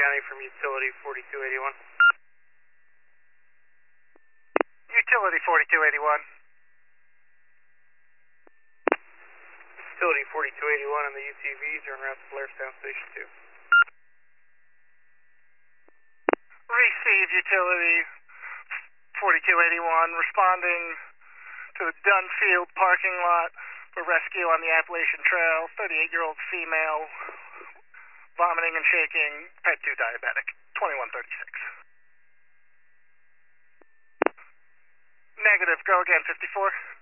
County from Utility 4281. Utility 4281. Utility 4281 and the UTVs are en route to Blairstown Station 2. Receive Utility 4281, responding to the Dunfield parking lot for rescue on the Appalachian Trail. 38-year-old female, vomiting and shaking, type 2 diabetic, 2136. Negative, go again, 54.